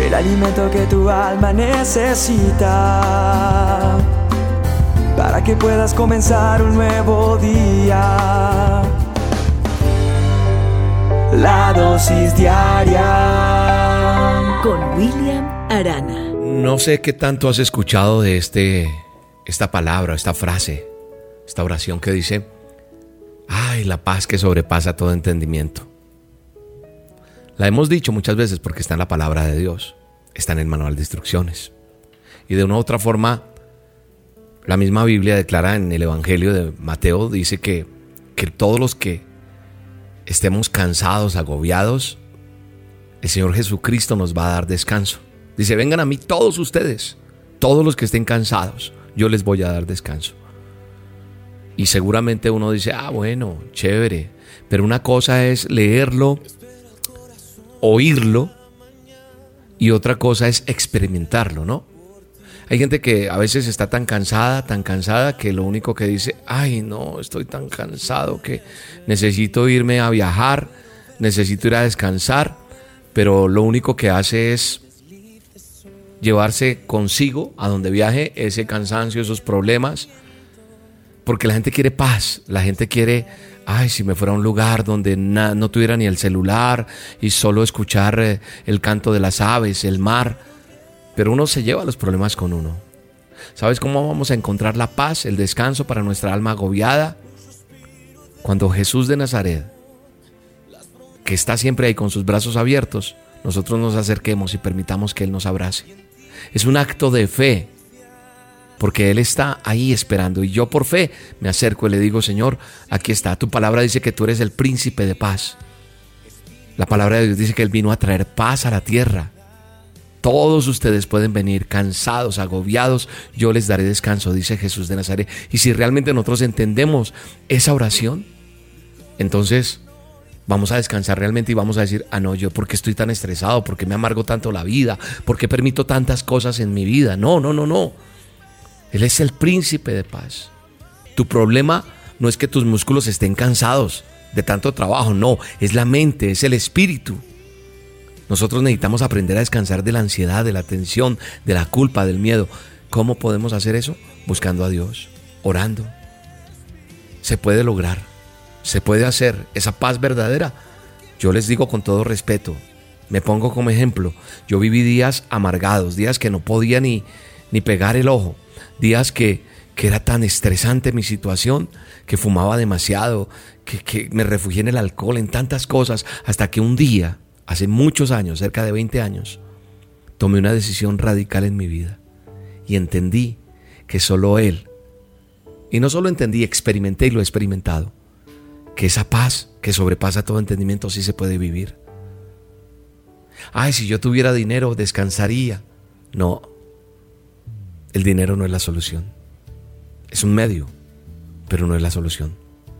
el alimento que tu alma necesita, para que puedas comenzar un nuevo día. La dosis diaria con William Arana. No sé qué tanto has escuchado de esta palabra, esta frase, esta oración que dice: ay, la paz que sobrepasa todo entendimiento. La hemos dicho muchas veces porque está en la palabra de Dios, está en el manual de instrucciones. Y de una u otra forma, la misma Biblia declara en el Evangelio de Mateo, dice que todos los que estemos cansados, agobiados, el Señor Jesucristo nos va a dar descanso. Dice: vengan a mí todos ustedes, todos los que estén cansados, yo les voy a dar descanso. Y seguramente uno dice: bueno, chévere, pero una cosa es leerlo, oírlo, y otra cosa es experimentarlo, ¿no? Hay gente que a veces está tan cansada que lo único que dice: ay, no, estoy tan cansado que necesito irme a viajar, necesito ir a descansar, pero lo único que hace es llevarse consigo a donde viaje ese cansancio, esos problemas, porque la gente quiere paz, la gente quiere: ay, si me fuera a un lugar donde no tuviera ni el celular y solo escuchar el canto de las aves, el mar. Pero uno se lleva los problemas con uno. ¿Sabes cómo vamos a encontrar la paz, el descanso para nuestra alma agobiada? Cuando Jesús de Nazaret, que está siempre ahí con sus brazos abiertos, nosotros nos acerquemos y permitamos que Él nos abrace. Es un acto de fe, porque Él está ahí esperando, y yo por fe me acerco y le digo: Señor, aquí está, tu palabra dice que tú eres el príncipe de paz. La palabra de Dios dice que Él vino a traer paz a la tierra. Todos ustedes pueden venir cansados, agobiados, yo les daré descanso, dice Jesús de Nazaret. Y si realmente nosotros entendemos esa oración, entonces vamos a descansar realmente y vamos a decir: no, yo ¿por qué estoy tan estresado? ¿Por qué me amargo tanto la vida? ¿Por qué permito tantas cosas en mi vida? No. Él es el príncipe de paz. Tu problema no es que tus músculos estén cansados de tanto trabajo, no, es la mente, es el espíritu. Nosotros necesitamos aprender a descansar de la ansiedad, de la tensión, de la culpa, del miedo. ¿Cómo podemos hacer eso? Buscando a Dios, orando. Se puede lograr, se puede hacer esa paz verdadera. Yo les digo con todo respeto, me pongo como ejemplo. Yo viví días amargados, días que no podía ni pegar el ojo, días que era tan estresante mi situación, que fumaba demasiado, que me refugié en el alcohol, en tantas cosas, hasta que un día, hace muchos años, cerca de 20 años, tomé una decisión radical en mi vida y entendí que solo Él, y no solo entendí, experimenté y lo he experimentado, que esa paz que sobrepasa todo entendimiento sí se puede vivir. Ay, si yo tuviera dinero, descansaría. No, el dinero no es la solución. Es un medio, pero no es la solución.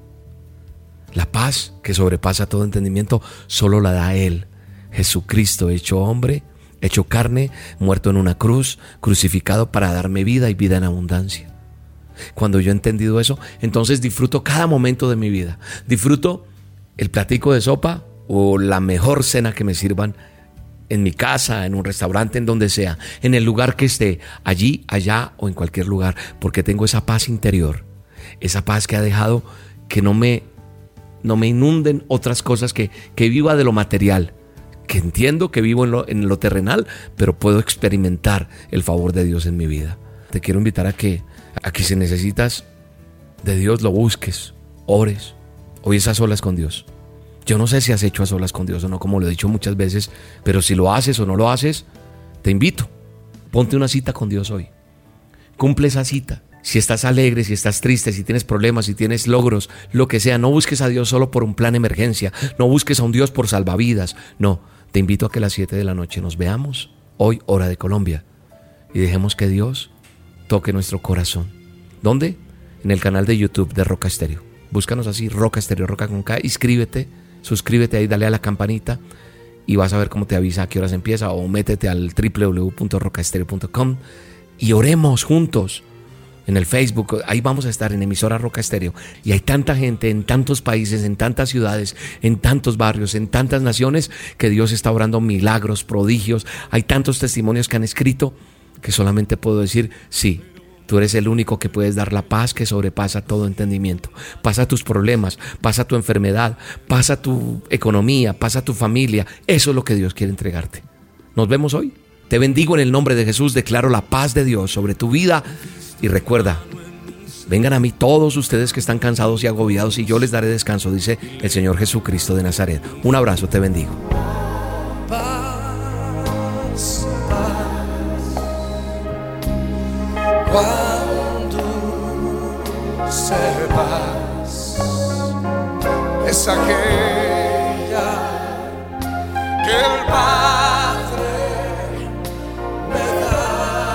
La paz que sobrepasa todo entendimiento solo la da Él, Jesucristo hecho hombre, hecho carne, muerto en una cruz, crucificado para darme vida y vida en abundancia. Cuando yo he entendido eso, entonces disfruto cada momento de mi vida. Disfruto el platico de sopa o la mejor cena que me sirvan en mi casa, en un restaurante, en donde sea, en el lugar que esté, allí, allá o en cualquier lugar, porque tengo esa paz interior, esa paz que ha dejado que no me inunden otras cosas, que viva de lo material, que entiendo que vivo en lo terrenal, pero puedo experimentar el favor de Dios en mi vida. Te quiero invitar a que si necesitas de Dios, lo busques, ores, hoy es a solas con Dios. Yo no sé si has hecho a solas con Dios o no, como lo he dicho muchas veces, pero si lo haces o no lo haces, te invito, ponte una cita con Dios hoy. Cumple esa cita. Si estás alegre, si estás triste, si tienes problemas, si tienes logros, lo que sea, no busques a Dios solo por un plan de emergencia, no busques a un Dios por salvavidas, no. Te invito a que a las 7 de la noche nos veamos, hoy hora de Colombia, y dejemos que Dios toque nuestro corazón. ¿Dónde? En el canal de YouTube de Roca Estéreo. Búscanos así, Roca Estéreo, Roca con K, suscríbete ahí, dale a la campanita y vas a ver cómo te avisa a qué horas empieza, o métete al www.rocaestereo.com y oremos juntos. en el Facebook, ahí vamos a estar en Emisora Roca Estéreo. Y hay tanta gente en tantos países, en tantas ciudades, en tantos barrios, en tantas naciones, que Dios está obrando milagros, prodigios. Hay tantos testimonios que han escrito que solamente puedo decir, sí, tú eres el único que puedes dar la paz que sobrepasa todo entendimiento. Pasa tus problemas, pasa tu enfermedad, pasa tu economía, pasa tu familia. Eso es lo que Dios quiere entregarte. Nos vemos hoy. Te bendigo en el nombre de Jesús. Declaro la paz de Dios sobre tu vida. Y recuerda, vengan a mí todos ustedes que están cansados y agobiados y yo les daré descanso, dice el Señor Jesucristo de Nazaret. Un abrazo, te bendigo. Cuando sepas es aquella que el Padre me da.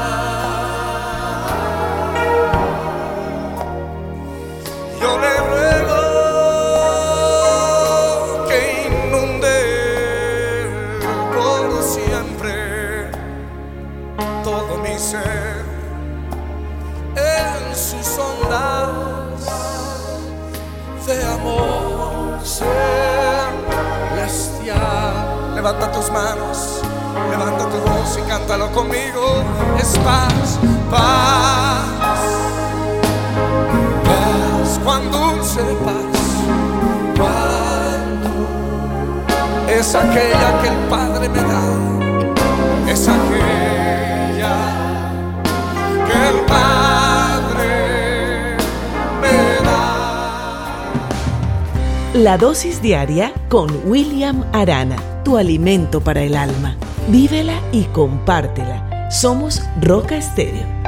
Yo le ruego que inunde por siempre todo mi ser en sus ondas de amor celestial. Levanta tus manos, levanta tu voz y cántalo conmigo. Es paz, paz, paz, cuán dulce paz, cuando es aquella que el Padre me da, es aquella que el Padre me da. La dosis diaria con William Arana, tu alimento para el alma. Vívela y compártela. Somos Roca Estéreo.